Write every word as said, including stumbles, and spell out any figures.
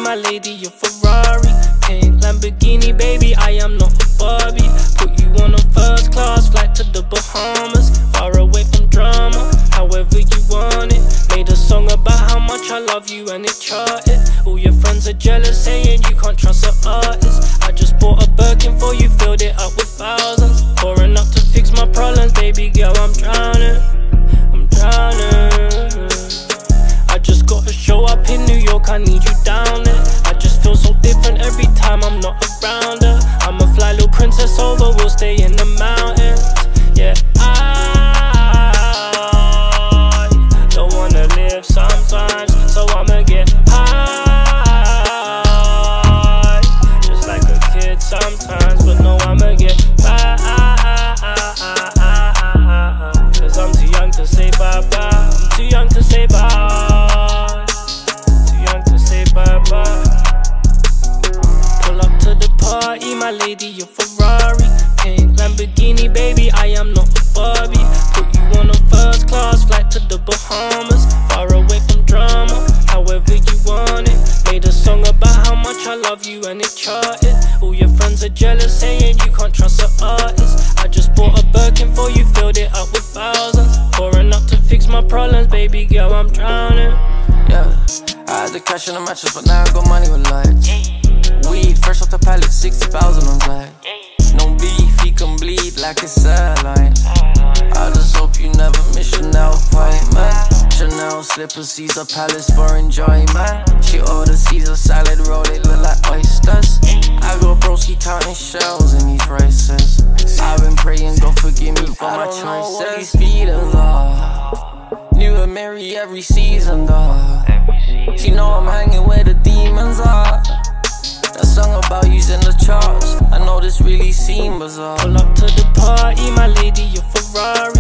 my lady, your Ferrari. Pink Lamborghini, baby, I am not a Barbie. Put you on a first class flight to the Bahamas, far away from drama, however you want it. Made a song about how much I love you and it charted. All your friends are jealous, saying you can't trust an artist. I just bought a Birkin for you, filled it up with thousands. Pouring up to fix my problems, baby girl, I'm drowning. I'm drowning. I just gotta show up in New York, I need you down there. I just feel so different every time I'm not around her. I'm a fly little princess over, we'll stay in the mountains. Yeah, I don't wanna live sometimes, so I'ma get high, just like a kid sometimes, but no, I'ma get high, cause I'm too young to say bye-bye. I'm too young to say bye, too young to say bye-bye. Pull up to the party, my lady, your Ferrari. Pink Lamborghini, baby, I am not a Barbie. Put you on a first class flight to the Bahamas, far away from drama, however you want it. Made a song about how much I love you and it charted. All your friends are jealous, saying you can't trust an artist. I just bought a Birkin for you, filled it up with thousands. Pouring up to fix my problems, baby girl, I'm drowning. Yeah, I had the cash in the mattress, but now I got money with lights. Weed, fresh off the pallet, sixty thousand on side. No beef, he can bleed like a saline. I just hope you never miss Chanel appointment. Chanel slippers, Caesar Palace for enjoyment. She ordered Caesar salad roll, they look like oysters. I got broski counting shells in these races. I've been praying, God forgive me for my choices. I don't know what these feelings are. New and Mary every season, though. She know I'm hanging where the demons are. That song about using the charts, I know this really seems bizarre. Pull up to the party, my lady, your Ferrari.